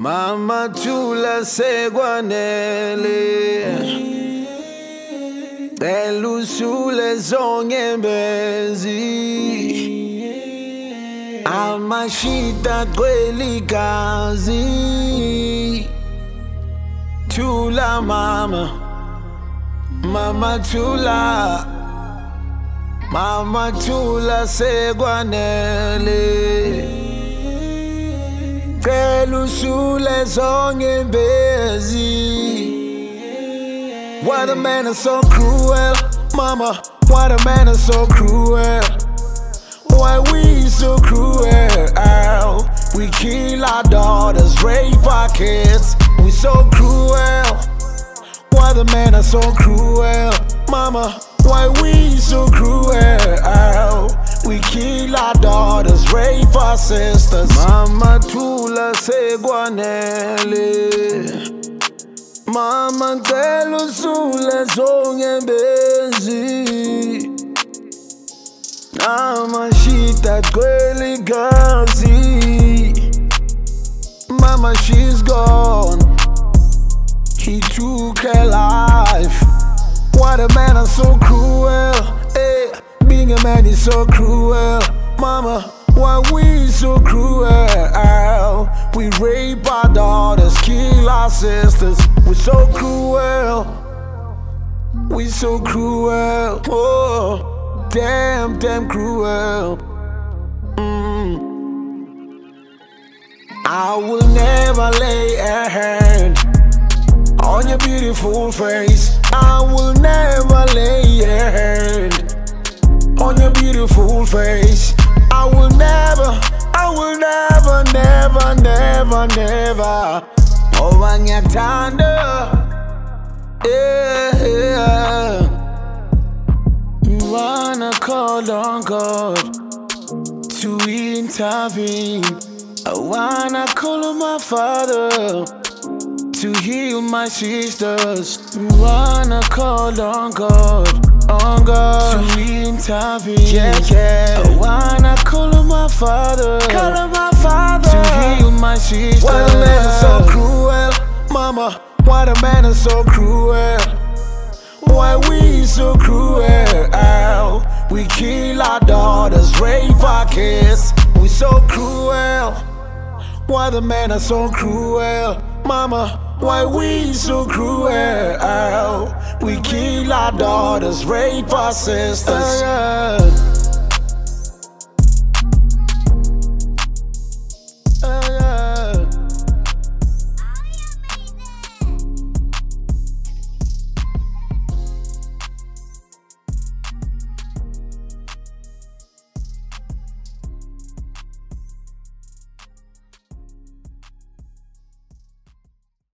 Mama Thula sekwanele Belusule zongembezi Amashita gcwele igazi Thula mama Mama Thula Mama Thula sekwanele Belusule zongembezi Why the man is so cruel, mama? Why the man is so cruel? Why we so cruel? We kill our daughters, rape our kids. We so cruel. Why the man is so cruel, mama? Why we so cruel? We kill our daughters, rape our sisters. Mama Thula sekwanele. Mama Belusule zongembezi Amashita gcwele igazi Mama, she's gone. He took her life. Why the man is so cruel? Hey, being a man is so cruel. Mama, why we so cruel? We rape our daughters, kill our sisters. We so cruel. We so cruel. Oh, damn, damn cruel. I will never lay a hand on your beautiful face. I will never lay a hand on your beautiful face. I will never, never Owanyatanda. Yeah. You wanna call on God to intervene. I wanna call on my Father to heal my sisters. You wanna call on God, to intervene. Yeah. I wanna call on my Father, to heal my sisters. Why the man is so cruel, mama? Why the man is so cruel? Why we so cruel? We kill our daughters, rape our kids. We so cruel. Why the men are so cruel, mama? Why we so cruel? We kill our daughters, rape our sisters.